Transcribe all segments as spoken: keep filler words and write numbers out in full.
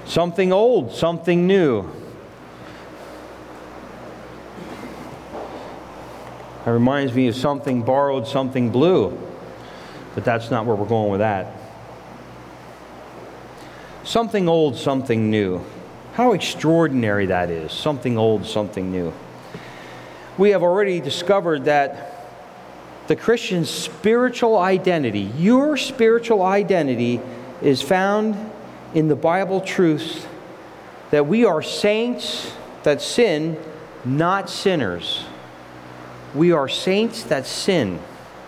Something old, something new. That reminds me of something borrowed, something blue. But that's not where we're going with that. Something old, something new. How extraordinary that is. Something old, something new. We have already discovered that the Christian's spiritual identity, your spiritual identity, is found in the Bible truths that we are saints that sin, not sinners. We are saints that sin.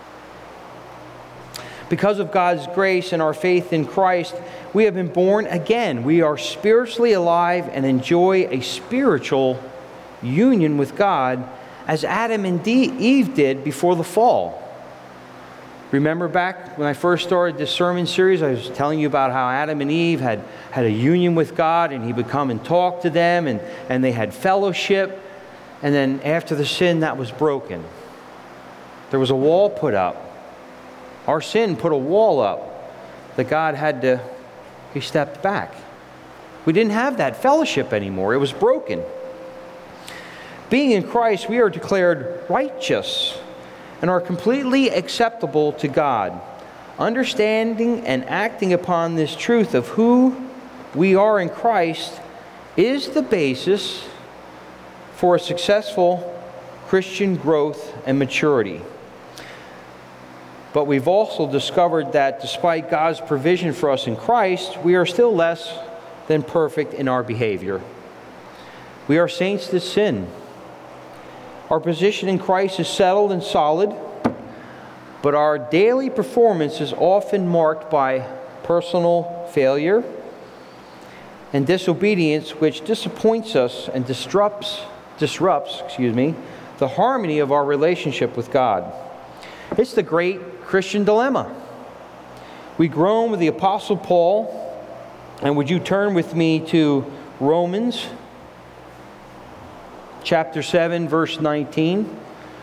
Because of God's grace and our faith in Christ, we have been born again. We are spiritually alive and enjoy a spiritual union with God as Adam and Eve did before the fall. Remember back when I first started this sermon series, I was telling you about how Adam and Eve had, had a union with God, and He would come and talk to them, and, and they had fellowship. And then after the sin, that was broken. There was a wall put up. Our sin put a wall up that God had to, He stepped back. We didn't have that fellowship anymore. It was broken. Being in Christ, we are declared righteous and are completely acceptable to God. Understanding and acting upon this truth of who we are in Christ is the basis for a successful Christian growth and maturity. But we've also discovered that despite God's provision for us in Christ, we are still less than perfect in our behavior. We are saints that sin. Our position in Christ is settled and solid, but our daily performance is often marked by personal failure and disobedience, which disappoints us and disrupts, disrupts, excuse me, the harmony of our relationship with God. It's the great Christian dilemma. We groan with the Apostle Paul, and would you turn with me to Romans chapter seven, verse nineteen.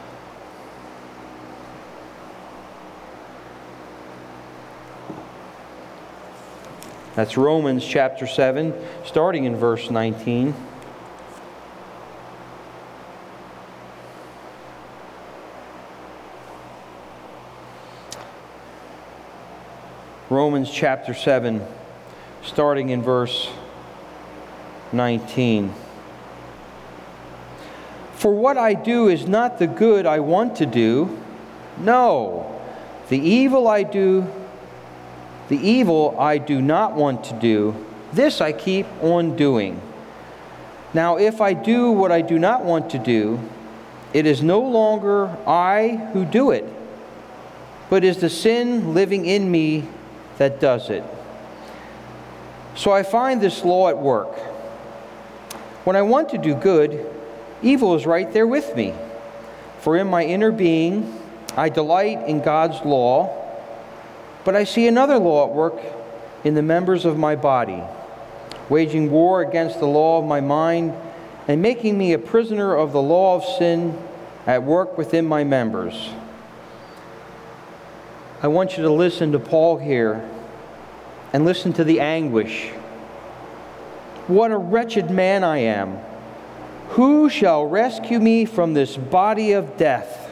That's Romans chapter seven, starting in verse nineteen. Romans chapter seven, starting in verse nineteen. For what I do is not the good I want to do. No, the evil I do, the evil I do not want to do, this I keep on doing. Now, if I do what I do not want to do, it is no longer I who do it, but is the sin living in me that does it. So I find this law at work. When I want to do good, evil is right there with me. For in my inner being, I delight in God's law, but I see another law at work in the members of my body, waging war against the law of my mind and making me a prisoner of the law of sin at work within my members. I want you to listen to Paul here and listen to the anguish. What a wretched man I am! Who shall rescue me from this body of death?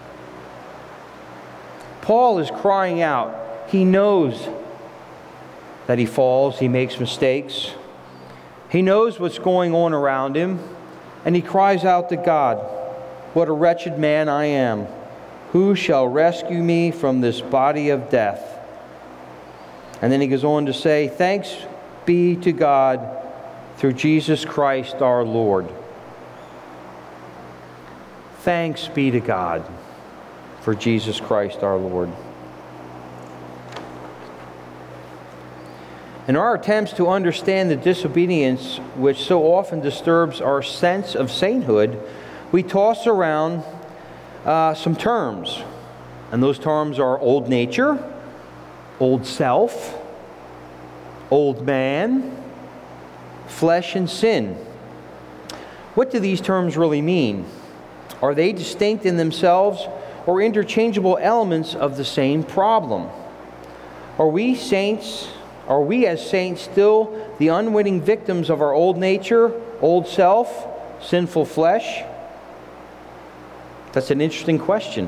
Paul is crying out. He knows that he falls, he makes mistakes. He knows what's going on around him, and he cries out to God, what a wretched man I am. Who shall rescue me from this body of death? And then he goes on to say, thanks be to God through Jesus Christ our Lord. Thanks be to God for Jesus Christ our Lord. In our attempts to understand the disobedience which so often disturbs our sense of sainthood, we toss around uh, some terms. And those terms are old nature, old self, old man, flesh and sin. What do these terms really mean? Are they distinct in themselves or interchangeable elements of the same problem? Are we saints Are we as saints still the unwitting victims of our old nature, old self, sinful flesh? That's an interesting question.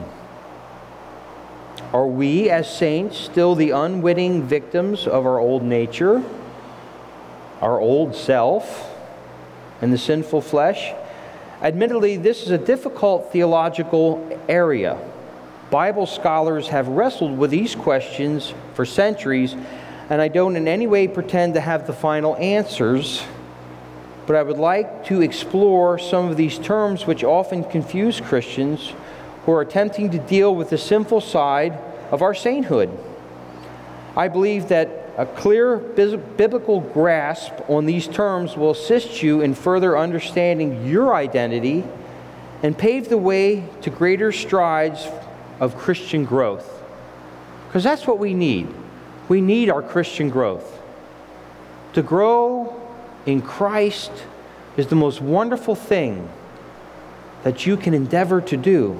Are we as saints still the unwitting victims of our old nature, our old self, and the sinful flesh? Admittedly, this is a difficult theological area. Bible scholars have wrestled with these questions for centuries, and I don't in any way pretend to have the final answers, but I would like to explore some of these terms which often confuse Christians who are attempting to deal with the sinful side of our sainthood. I believe that a clear biblical grasp on these terms will assist you in further understanding your identity and pave the way to greater strides of Christian growth. Because that's what we need. We need our Christian growth. To grow in Christ is the most wonderful thing that you can endeavor to do.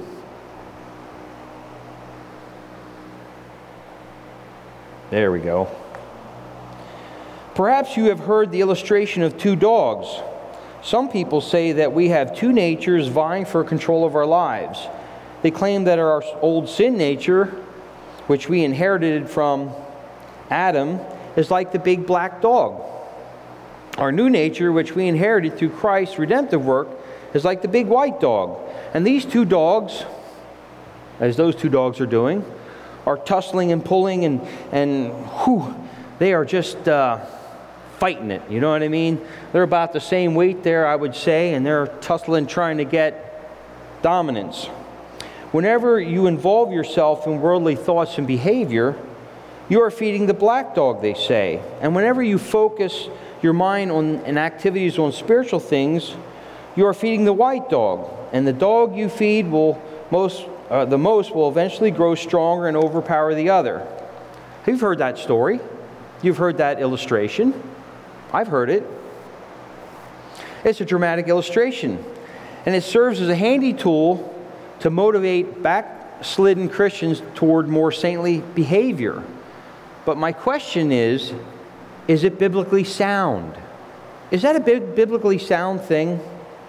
There we go. Perhaps you have heard the illustration of two dogs. Some people say that we have two natures vying for control of our lives. They claim that our old sin nature, which we inherited from Adam, is like the big black dog. Our new nature, which we inherited through Christ's redemptive work, is like the big white dog. And these two dogs, as those two dogs are doing, are tussling and pulling, and, and whew, they are just uh, fighting it. You know what I mean? They're about the same weight there, I would say, and they're tussling, trying to get dominance. Whenever you involve yourself in worldly thoughts and behavior, you are feeding the black dog, they say. And whenever you focus your mind on and activities on spiritual things, you are feeding the white dog. And the dog you feed will most uh, the most will eventually grow stronger and overpower the other. You've heard that story. You've heard that illustration. I've heard it. It's a dramatic illustration, and it serves as a handy tool to motivate backslidden Christians toward more saintly behavior. But my question is, is it biblically sound? Is that a biblically sound thing?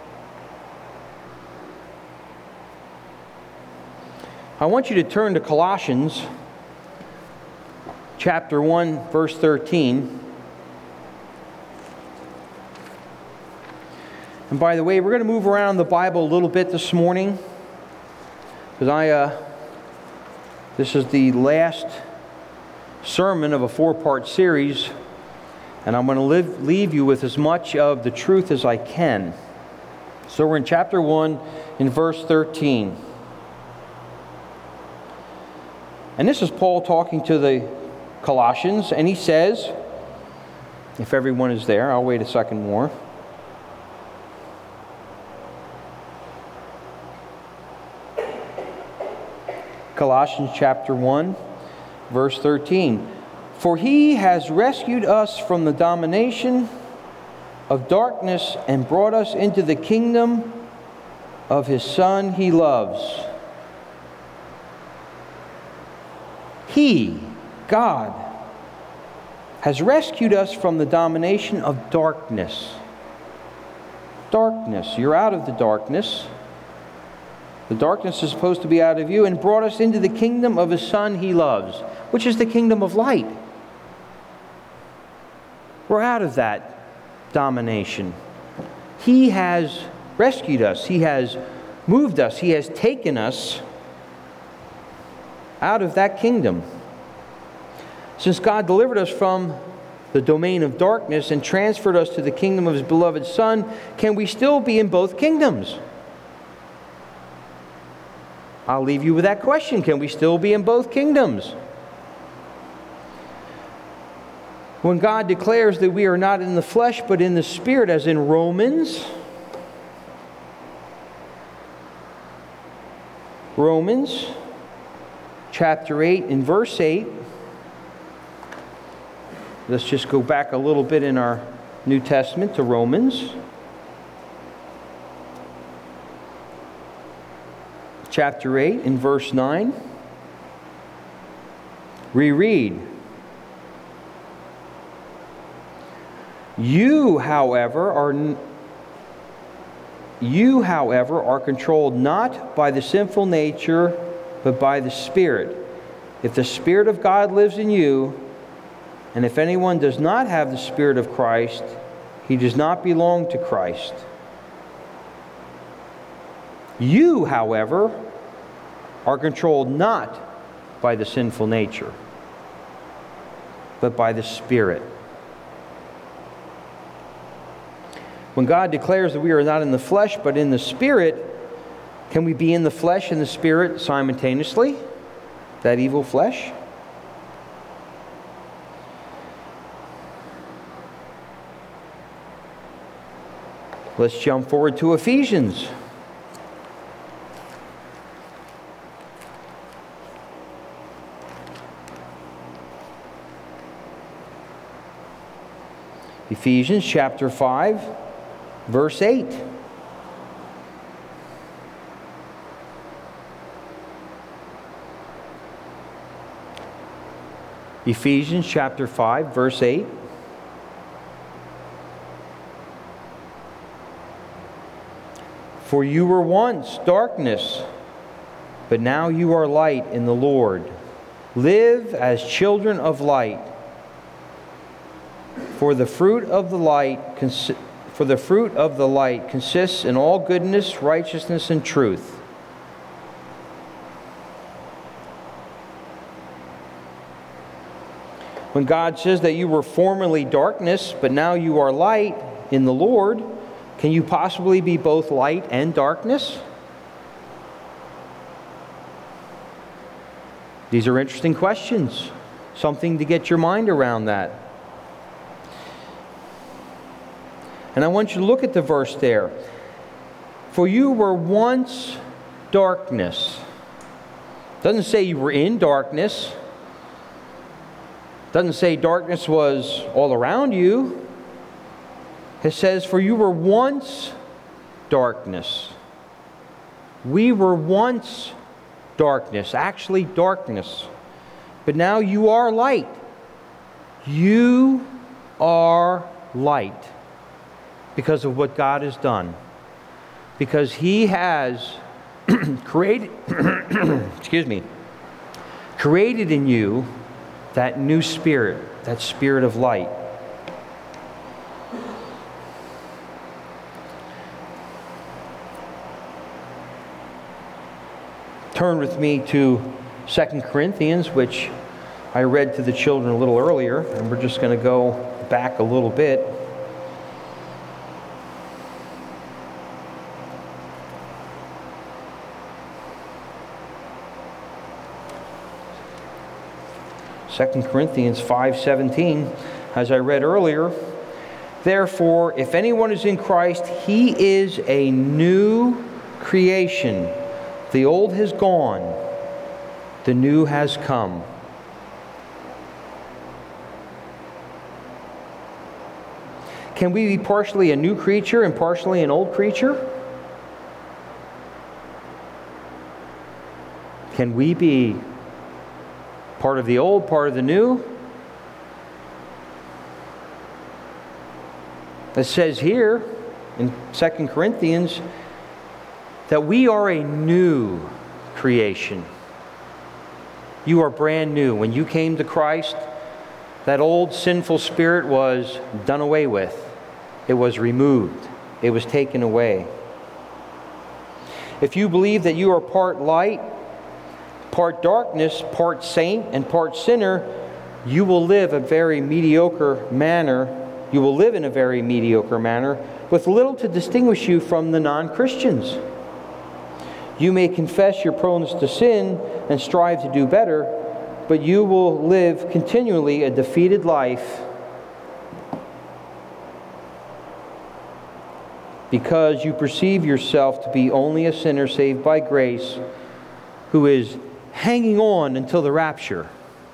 I want you to turn to Colossians chapter one, verse thirteen. And by the way, we're going to move around the Bible a little bit this morning, because I, uh, this is the last sermon of a four-part series, and I'm going to live, leave you with as much of the truth as I can. So we're in chapter one, in verse thirteen. And this is Paul talking to the Colossians, and he says, if everyone is there, I'll wait a second more. Colossians chapter one, verse thirteen. For he has rescued us from the domination of darkness and brought us into the kingdom of his Son he loves. He, God, has rescued us from the domination of darkness. Darkness. You're out of the darkness. The darkness is supposed to be out of you, and brought us into the kingdom of his Son he loves, which is the kingdom of light. We're out of that domination. He has rescued us. He has moved us. He has taken us out of that kingdom. Since God delivered us from the domain of darkness and transferred us to the kingdom of his beloved Son, can we still be in both kingdoms? I'll leave you with that question. Can we still be in both kingdoms? When God declares that we are not in the flesh but in the Spirit, as in Romans, Romans chapter eight and verse eight. Let's just go back a little bit in our New Testament to Romans. Chapter eight and verse nine. Reread. You, however, are n- you, however, are controlled not by the sinful nature, but by the Spirit. If the Spirit of God lives in you, and if anyone does not have the Spirit of Christ, he does not belong to Christ. You, however, are controlled not by the sinful nature, but by the Spirit. When God declares that we are not in the flesh, but in the Spirit, can we be in the flesh and the Spirit simultaneously? That evil flesh? Let's jump forward to Ephesians. Ephesians chapter five, verse eight. Ephesians chapter five, verse eight. For you were once darkness, but now you are light in the Lord. Live as children of light. For the fruit of the light, consi- for the fruit of the light consists in all goodness, righteousness, and truth. When God says that you were formerly darkness, but now you are light in the Lord, can you possibly be both light and darkness? These are interesting questions. Something to get your mind around that. And I want you to look at the verse there. For you were once darkness. Doesn't say you were in darkness. Doesn't say darkness was all around you. It says, for you were once darkness. We were once darkness, actually darkness. But now you are light. You are light because of what God has done. Because He has created, excuse me, created in you that new spirit, that spirit of light. Turn with me to Second Corinthians, which I read to the children a little earlier, and we're just going to go back a little bit. Second Corinthians five seventeen, as I read earlier, therefore, if anyone is in Christ, he is a new creation. The old has gone, the new has come. Can we be partially a new creature and partially an old creature? Can we be part of the old, part of the new? It says here in Second Corinthians that we are a new creation. You are brand new. When you came to Christ, that old sinful spirit was done away with. It was removed. It was taken away. If you believe that you are part light, part darkness, part saint, and part sinner, you will live a very mediocre manner. You will live in a very mediocre manner with little to distinguish you from the non-Christians. You may confess your proneness to sin and strive to do better, but you will live continually a defeated life because you perceive yourself to be only a sinner saved by grace who is hanging on until the rapture.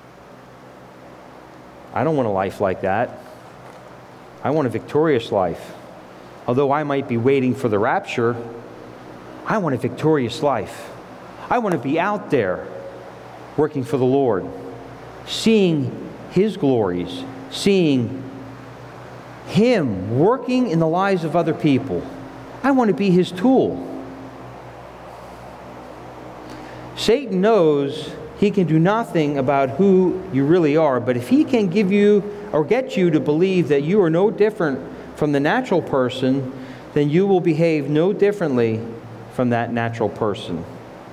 I don't want a life like that. I want a victorious life. Although I might be waiting for the rapture, I want a victorious life. I want to be out there working for the Lord, seeing His glories, seeing Him working in the lives of other people. I want to be His tool. Satan knows he can do nothing about who you really are, but if he can give you or get you to believe that you are no different from the natural person, then you will behave no differently from that natural person.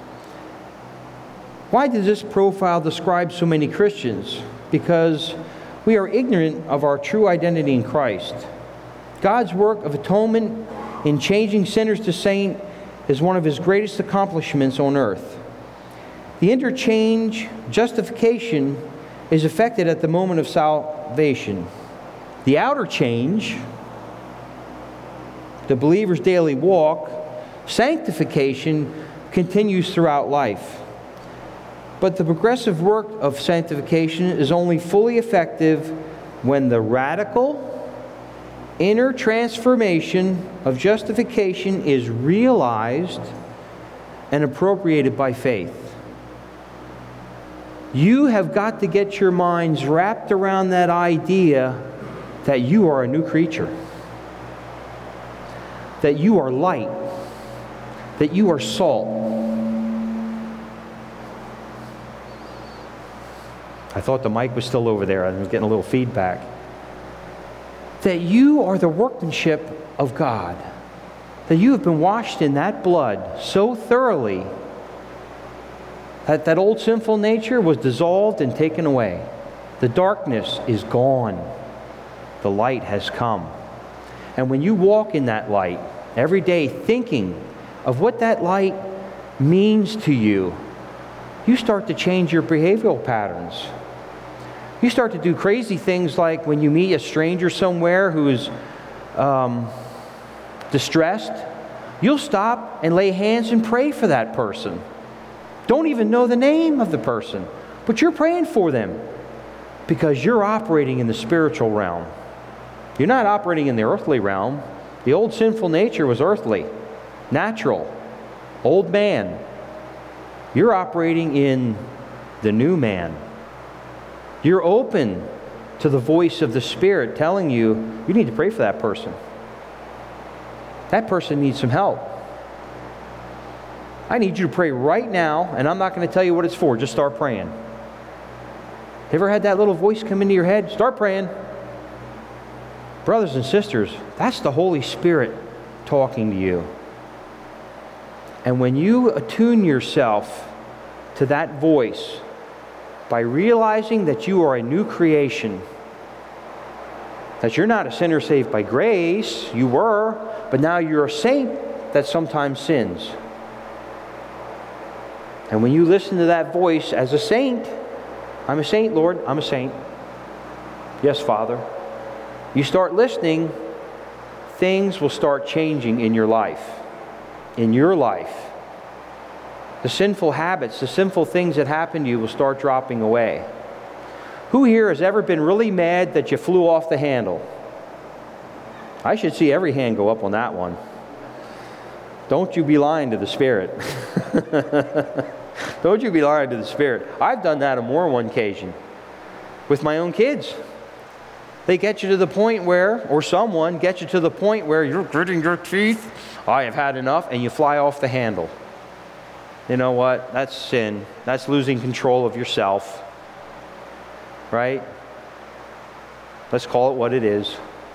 Why does this profile describe so many Christians? Because we are ignorant of our true identity in Christ. God's work of atonement in changing sinners to saint is one of His greatest accomplishments on earth. The interchange, justification, is effected at the moment of salvation. The outer change, the believer's daily walk, sanctification, continues throughout life. But the progressive work of sanctification is only fully effective when the radical inner transformation of justification is realized and appropriated by faith. You have got to get your minds wrapped around that idea that you are a new creature, that you are light, that you are salt. I thought the mic was still over there. I was getting a little feedback. That you are the workmanship of God, that you have been washed in that blood so thoroughly that that old sinful nature was dissolved and taken away. The darkness is gone. The light has come. And when you walk in that light every day thinking of what that light means to you, you start to change your behavioral patterns. You start to do crazy things like when you meet a stranger somewhere who is um, distressed, you'll stop and lay hands and pray for that person. Don't even know the name of the person, but you're praying for them because you're operating in the spiritual realm. You're not operating in the earthly realm. The old sinful nature was earthly, natural, old man. You're operating in the new man. You're open to the voice of the Spirit telling you, you need to pray for that person. That person needs some help. I need you to pray right now, and I'm not going to tell you what it's for. Just start praying. Ever had that little voice come into your head? Start praying. Brothers and sisters, that's the Holy Spirit talking to you. And when you attune yourself to that voice by realizing that you are a new creation, that you're not a sinner saved by grace, you were, but now you're a saint that sometimes sins. And when you listen to that voice as a saint, I'm a saint, Lord, I'm a saint. Yes, Father. You start listening, things will start changing in your life. In your life. The sinful habits, the sinful things that happen to you will start dropping away. Who here has ever been really mad that you flew off the handle? I should see every hand go up on that one. Don't you be lying to the Spirit. Don't you be lying to the Spirit. I've done that on more than one occasion with my own kids. They get you to the point where, or someone gets you to the point where you're gritting your teeth. I have had enough, and you fly off the handle. You know what? That's sin. That's losing control of yourself. Right? Let's call it what it is.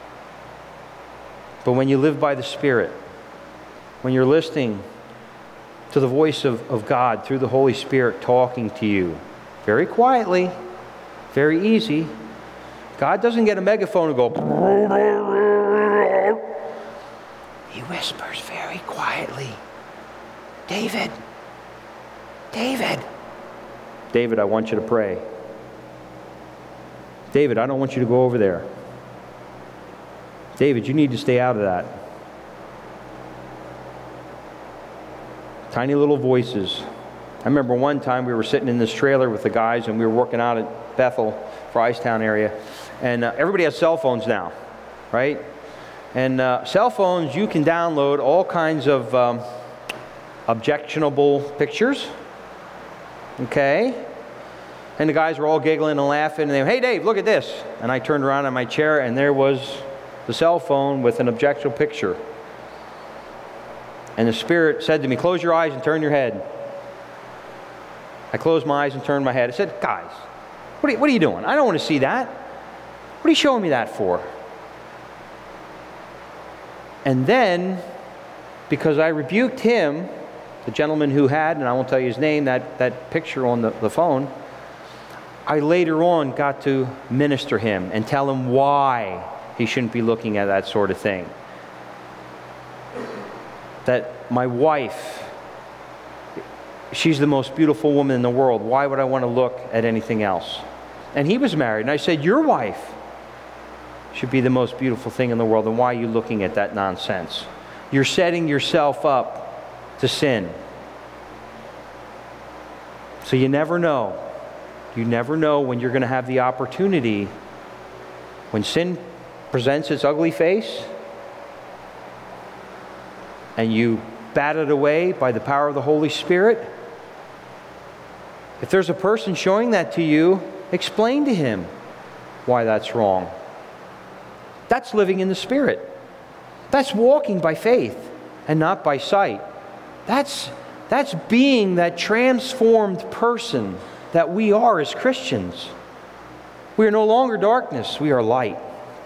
But when you live by the Spirit, when you're listening to the voice of, of God through the Holy Spirit talking to you, very quietly, very easy. God doesn't get a megaphone and go, He whispers very quietly, David, David. David, I want you to pray. David, I don't want you to go over there. David, you need to stay out of that. Tiny little voices. I remember one time we were sitting in this trailer with the guys and we were working out at Bethel, Fryestown area. And uh, everybody has cell phones now, right? And uh, cell phones, you can download all kinds of um, objectionable pictures. Okay? And the guys were all giggling and laughing. And they were, hey, Dave, look at this. And I turned around in my chair and there was the cell phone with an objectionable picture. And the Spirit said to me, close your eyes and turn your head. I closed my eyes and turned my head. I said, guys, what are you, what are you doing? I don't want to see that. What are you showing me that for? And then, because I rebuked him, the gentleman who had, and I won't tell you his name, that, that picture on the, the phone, I later on got to minister him and tell him why he shouldn't be looking at that sort of thing. That my wife, she's the most beautiful woman in the world. Why would I want to look at anything else? And he was married, and I said, your wife should be the most beautiful thing in the world, and why are you looking at that nonsense? You're setting yourself up to sin. So you never know. You never know when you're going to have the opportunity, when sin presents its ugly face, and you bat it away by the power of the Holy Spirit. If there's a person showing that to you, explain to him why that's wrong. That's living in the Spirit. That's walking by faith and not by sight. That's, that's being that transformed person that we are as Christians. We are no longer darkness, we are light.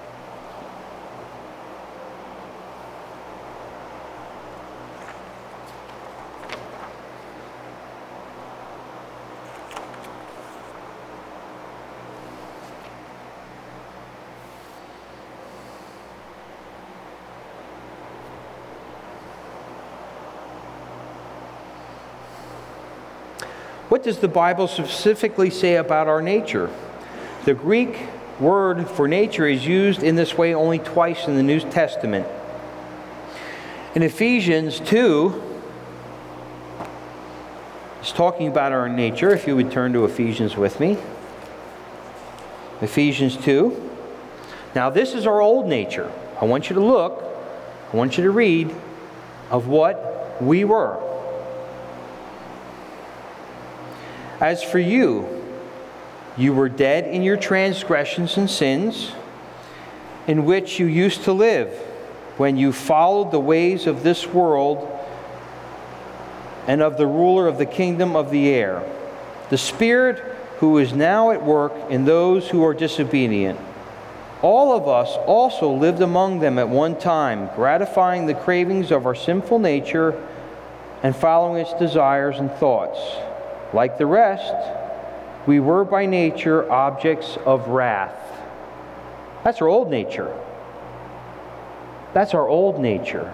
What does the Bible specifically say about our nature? The Greek word for nature is used in this way only twice in the New Testament. In Ephesians two, it's talking about our nature. If you would turn to Ephesians with me. Ephesians two. Now this is our old nature. I want you to look, I want you to read of what we were. As for you, you were dead in your transgressions and sins, in which you used to live, when you followed the ways of this world and of the ruler of the kingdom of the air, the Spirit who is now at work in those who are disobedient. All of us also lived among them at one time, gratifying the cravings of our sinful nature and following its desires and thoughts. Like the rest, we were by nature objects of wrath. That's our old nature. That's our old nature.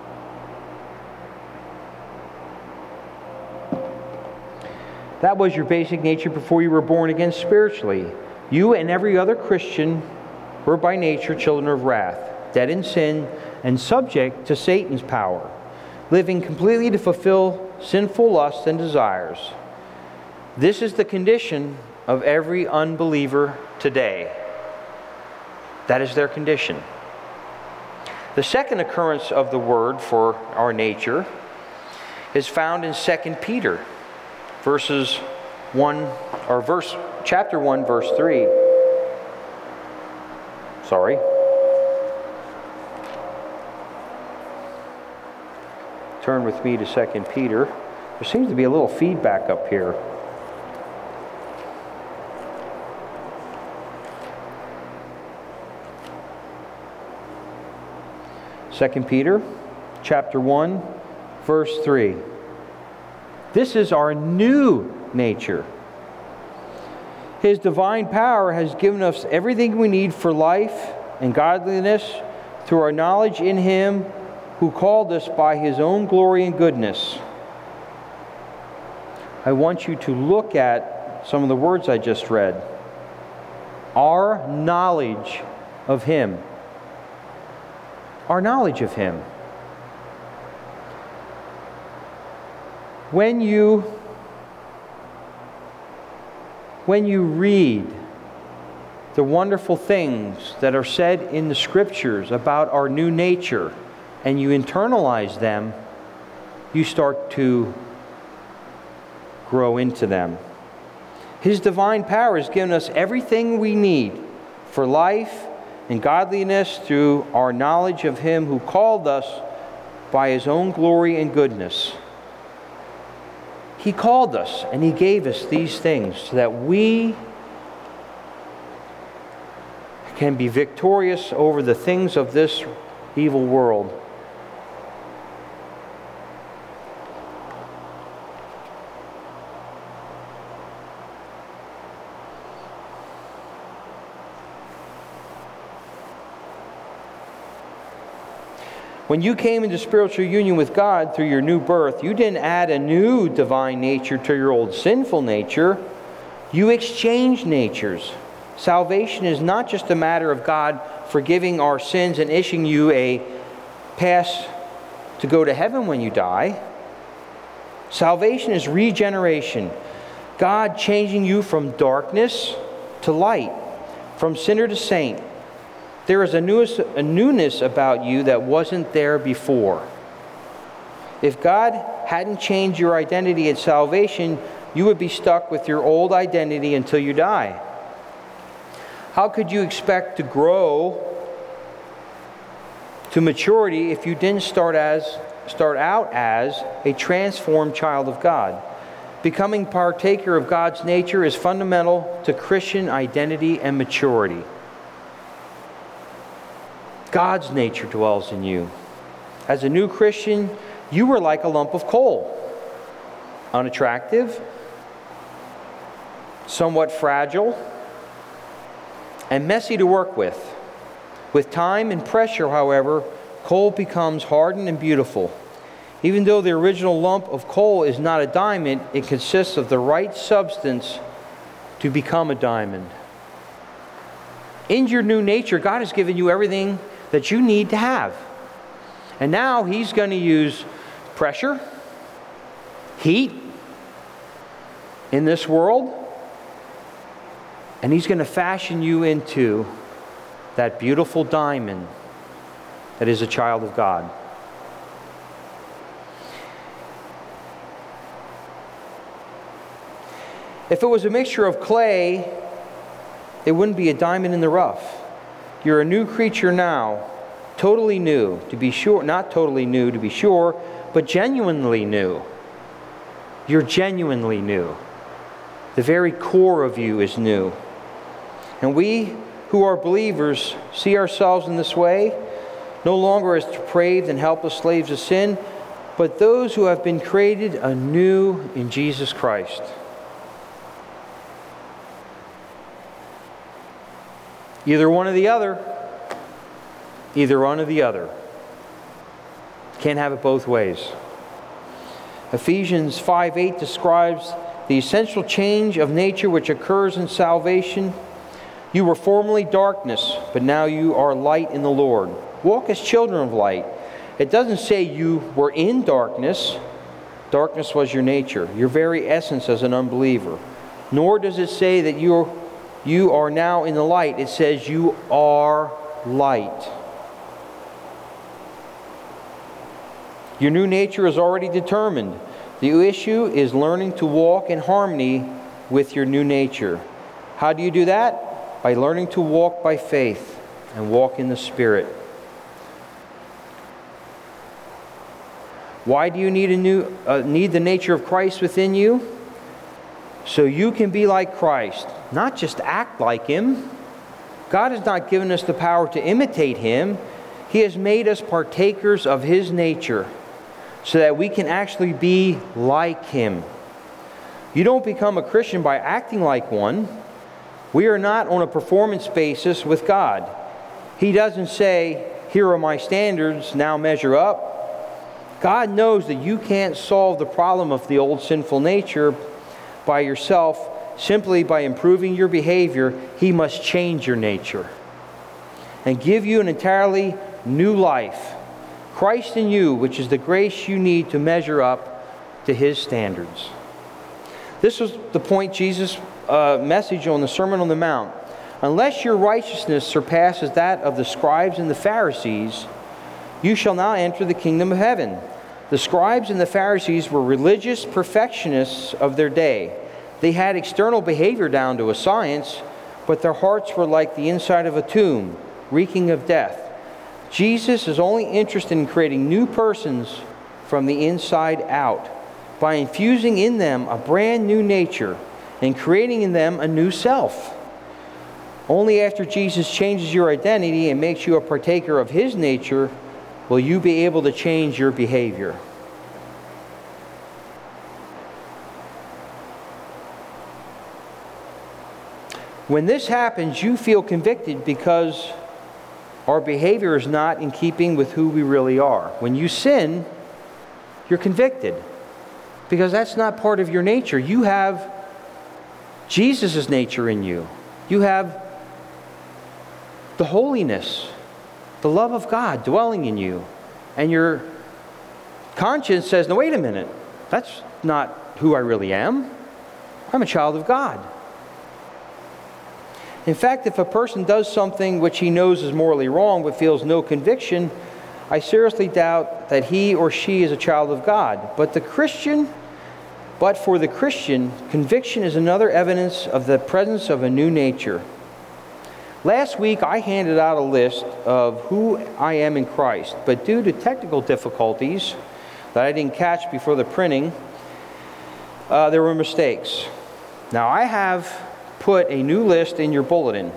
That was your basic nature before you were born again spiritually. You and every other Christian were by nature children of wrath, dead in sin, and subject to Satan's power, living completely to fulfill sinful lusts and desires. This is the condition of every unbeliever today. That is their condition. The second occurrence of the word for our nature is found in Second Peter, verses one or verse chapter one, verse three. Sorry. Turn with me to Second Peter. There seems to be a little feedback up here. Second Peter, chapter one, verse three. This is our new nature. His divine power has given us everything we need for life and godliness through our knowledge in Him who called us by His own glory and goodness. I want you to look at some of the words I just read. Our knowledge of Him. Our knowledge of Him. When you, when you read the wonderful things that are said in the Scriptures about our new nature, and you internalize them, you start to grow into them. His divine power has given us everything we need for life in godliness through our knowledge of Him who called us by His own glory and goodness. He called us and He gave us these things so that we can be victorious over the things of this evil world. When you came into spiritual union with God through your new birth, you didn't add a new divine nature to your old sinful nature. You exchanged natures. Salvation is not just a matter of God forgiving our sins and issuing you a pass to go to heaven when you die. Salvation is regeneration. God changing you from darkness to light, from sinner to saint. There is a newness, a newness about you that wasn't there before. If God hadn't changed your identity at salvation, you would be stuck with your old identity until you die. How could you expect to grow to maturity if you didn't start as start out as a transformed child of God? Becoming partaker of God's nature is fundamental to Christian identity and maturity. God's nature dwells in you. As a new Christian, you were like a lump of coal. Unattractive, somewhat fragile, and messy to work with. With time and pressure, however, coal becomes hardened and beautiful. Even though the original lump of coal is not a diamond, it consists of the right substance to become a diamond. In your new nature, God has given you everything that you need to have. And now He's going to use pressure, heat in this world, and He's going to fashion you into that beautiful diamond that is a child of God. If it was a mixture of clay, it wouldn't be a diamond in the rough. You're a new creature now, totally new, to be sure, not totally new to be sure, but genuinely new. You're genuinely new. The very core of you is new. And we who are believers see ourselves in this way, no longer as depraved and helpless slaves of sin, but those who have been created anew in Jesus Christ. Either one or the other. Either one or the other. Can't have it both ways. Ephesians five eight describes the essential change of nature which occurs in salvation. You were formerly darkness, but now you are light in the Lord. Walk as children of light. It doesn't say you were in darkness. Darkness was your nature, your very essence as an unbeliever. Nor does it say that you are You are now in the light. It says you are light. Your new nature is already determined. The issue is learning to walk in harmony with your new nature. How do you do that? By learning to walk by faith and walk in the Spirit. Why do you need a new uh, need the nature of Christ within you? So you can be like Christ, not just act like Him. God has not given us the power to imitate Him. He has made us partakers of His nature so that we can actually be like Him. You don't become a Christian by acting like one. We are not on a performance basis with God. He doesn't say, here are my standards, now measure up. God knows that you can't solve the problem of the old sinful nature by yourself. Simply by improving your behavior. He must change your nature and give you an entirely new life. Christ in you, which is the grace you need to measure up to His standards. This was the point Jesus' uh, message on the Sermon on the Mount. Unless your righteousness surpasses that of the scribes and the Pharisees, you shall not enter the kingdom of heaven. The scribes and the Pharisees were religious perfectionists of their day. They had external behavior down to a science, but their hearts were like the inside of a tomb. reeking of death. Jesus is only interested in creating new persons from the inside out by infusing in them a brand new nature and creating in them a new self. Only after Jesus changes your identity and makes you a partaker of His nature will you be able to change your behavior. When this happens, you feel convicted because our behavior is not in keeping with who we really are. When you sin, you're convicted because that's not part of your nature. You have Jesus' nature in you. You have the holiness, the love of God dwelling in you. And your conscience says, no, wait a minute. That's not who I really am. I'm a child of God. In fact, if a person does something which he knows is morally wrong but feels no conviction, I seriously doubt that he or she is a child of God. But the Christian, but for the Christian, conviction is another evidence of the presence of a new nature. Last week, I handed out a list of who I am in Christ, but due to technical difficulties that I didn't catch before the printing, uh, there were mistakes. Now, I have put a new list in your bulletin.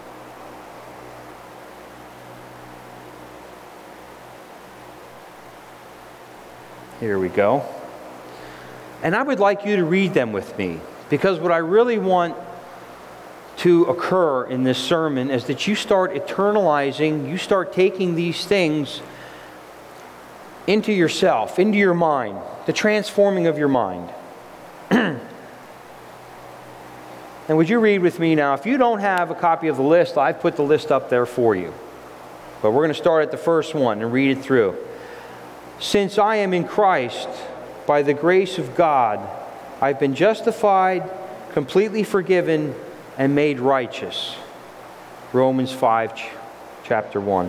Here we go. And I would like you to read them with me, because what I really want to occur in this sermon is that you start eternalizing, you start taking these things into yourself, into your mind, the transforming of your mind. And would you read with me now? If you don't have a copy of the list, I've put the list up there for you. But we're going to start at the first one and read it through. Since I am in Christ, by the grace of God, I've been justified, completely forgiven, and made righteous. Romans five, chapter one.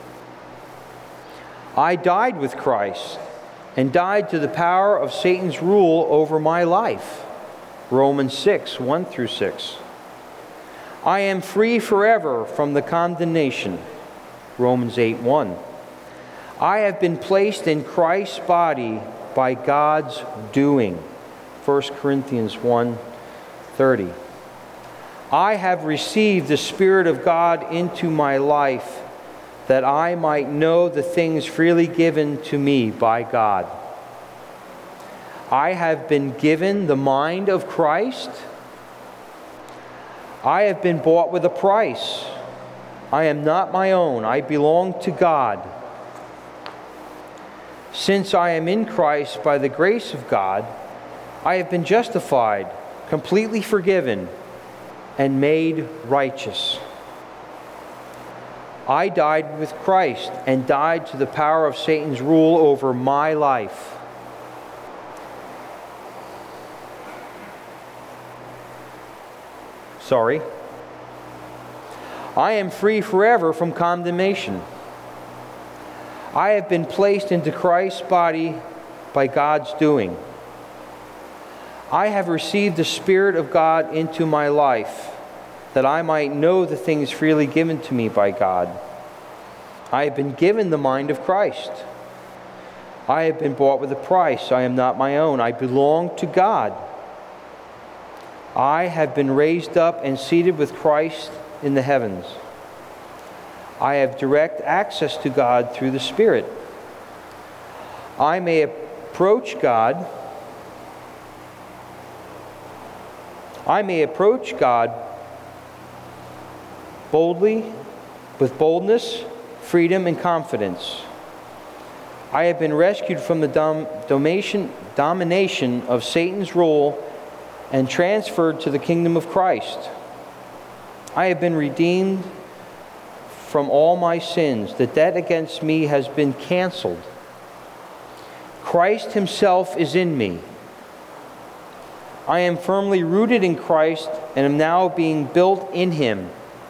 I died with Christ and died to the power of Satan's rule over my life. Romans six, one through six. I am free forever from the condemnation. Romans eight, one. I have been placed in Christ's body by God's doing. First Corinthians one, thirty. I have received the Spirit of God into my life that I might know the things freely given to me by God. I have been given the mind of Christ. I have been bought with a price. I am not my own. I belong to God. Since I am in Christ by the grace of God, I have been justified, completely forgiven, and made righteous. I died with Christ and died to the power of Satan's rule over my life. Sorry. I am free forever from condemnation. I have been placed into Christ's body by God's doing. I have received the Spirit of God into my life, that I might know the things freely given to me by God. I have been given the mind of Christ. I have been bought with a price. I am not my own. I belong to God. I have been raised up and seated with Christ in the heavens. I have direct access to God through the Spirit. I may approach God. I may approach God boldly, with boldness, freedom, and confidence. I have been rescued from the dom- domination, domination of Satan's rule and transferred to the kingdom of Christ. I have been redeemed from all my sins. The debt against me has been canceled. Christ Himself is in me. I am firmly rooted in Christ and am now being built in Him.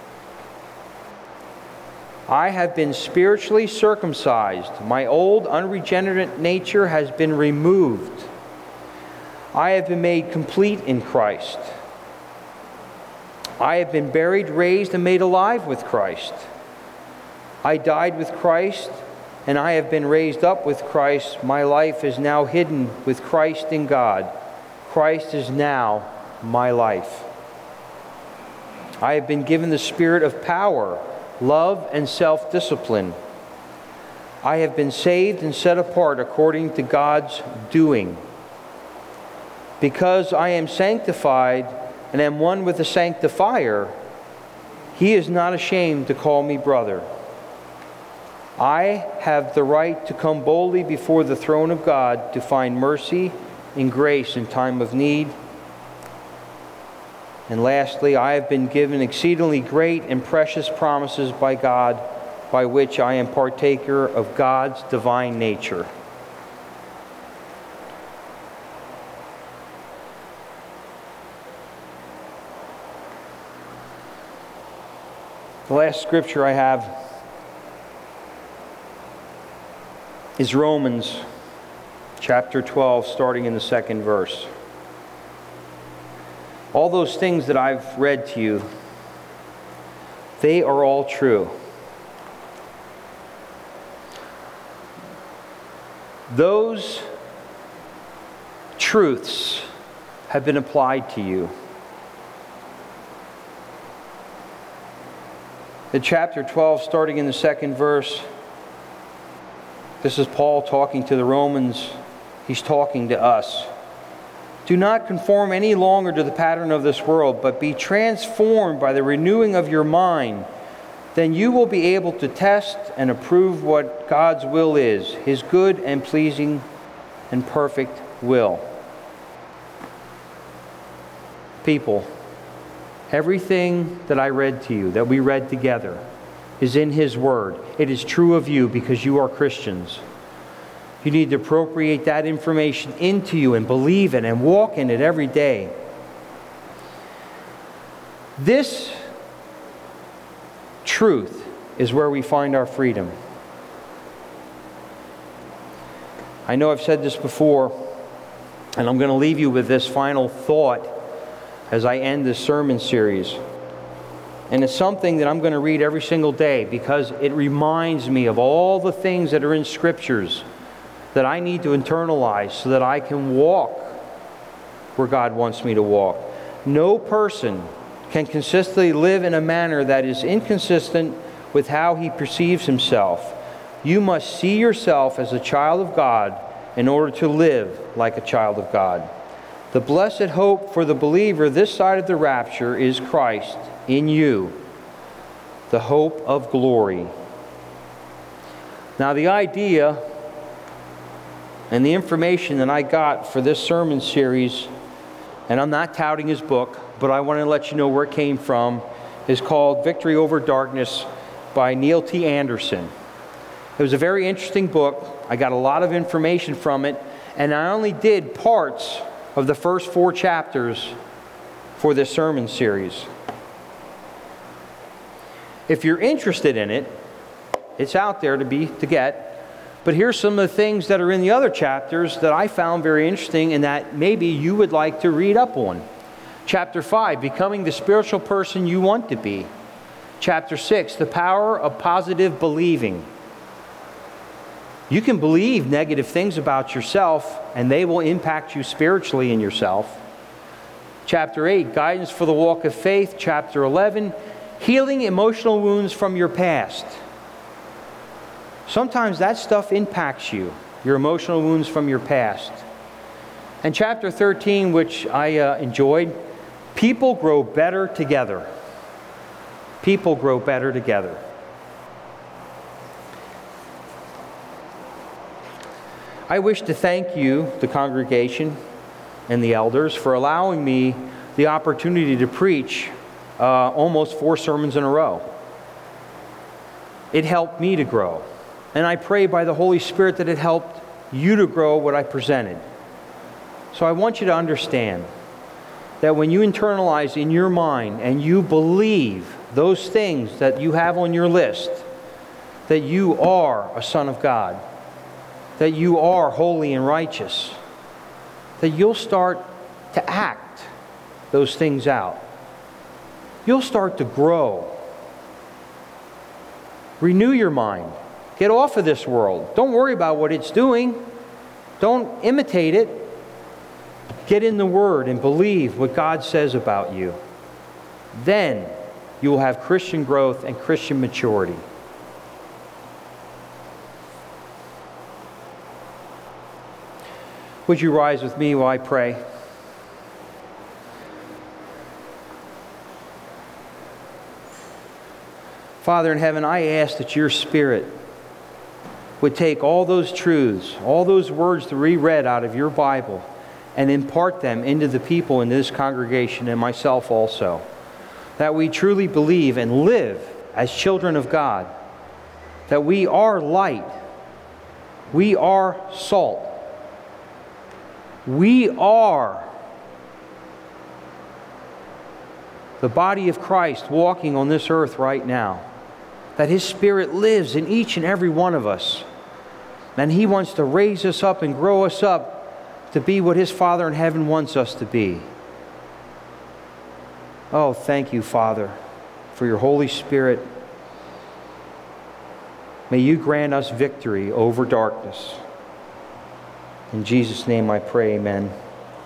I have been spiritually circumcised. My old unregenerate nature has been removed. I have been made complete in Christ. I have been buried, raised, and made alive with Christ. I died with Christ, and I have been raised up with Christ. My life is now hidden with Christ in God. Christ is now my life. I have been given the spirit of power, love, and self-discipline. I have been saved and set apart according to God's doing. Because I am sanctified and am one with the sanctifier, He is not ashamed to call me brother. I have the right to come boldly before the throne of God to find mercy and grace in time of need. And lastly, I have been given exceedingly great and precious promises by God, by which I am partaker of God's divine nature. The last scripture I have is Romans chapter twelve, starting in the second verse. All those things that I've read to you, they are all true. Those truths have been applied to you. In chapter twelve, starting in the second verse, this is Paul talking to the Romans. He's talking to us. Do not conform any longer to the pattern of this world, but be transformed by the renewing of your mind. Then you will be able to test and approve what God's will is, His good and pleasing and perfect will. People, everything that I read to you, that we read together, is in His Word. It is true of you because you are Christians. You need to appropriate that information into you and believe it and walk in it every day. This truth is where we find our freedom. I know I've said this before, and I'm going to leave you with this final thought as I end this sermon series. And it's something that I'm going to read every single day because it reminds me of all the things that are in Scriptures that I need to internalize so that I can walk where God wants me to walk. No person can consistently live in a manner that is inconsistent with how he perceives himself. You must see yourself as a child of God in order to live like a child of God. The blessed hope for the believer this side of the rapture is Christ in you, the hope of glory. Now, the idea and the information that I got for this sermon series, and I'm not touting his book, but I want to let you know where it came from, is called Victory Over Darkness by Neil T. Anderson. It was a very interesting book. I got a lot of information from it, and I only did parts of the first four chapters for this sermon series. If you're interested in it, it's out there to be to get. But here's some of the things that are in the other chapters that I found very interesting and that maybe you would like to read up on. Chapter five, becoming the spiritual person you want to be. Chapter six, the power of positive believing. You can believe negative things about yourself and they will impact you spiritually in yourself. Chapter eight, guidance for the walk of faith. Chapter eleven, healing emotional wounds from your past. Sometimes that stuff impacts you, your emotional wounds from your past. And chapter thirteen, which I uh, enjoyed, people grow better together. People grow better together. I wish to thank you, the congregation and the elders, for allowing me the opportunity to preach uh, almost four sermons in a row. It helped me to grow. And I pray by the Holy Spirit that it helped you to grow what I presented. So I want you to understand that when you internalize in your mind and you believe those things that you have on your list, that you are a son of God, that you are holy and righteous, that you'll start to act those things out. You'll start to grow. Renew your mind. Get off of this world. Don't worry about what it's doing. Don't imitate it. Get in the Word and believe what God says about you. Then you will have Christian growth and Christian maturity. Would you rise with me while I pray? Father in heaven, I ask that your Spirit would take all those truths, all those words that we read out of your Bible, and impart them into the people in this congregation and myself also. That we truly believe and live as children of God. That we are light. We are salt. We are the body of Christ walking on this earth right now. That His Spirit lives in each and every one of us. And He wants to raise us up and grow us up to be what His Father in heaven wants us to be. Oh, thank you, Father, for your Holy Spirit. May you grant us victory over darkness. In Jesus' name I pray, amen.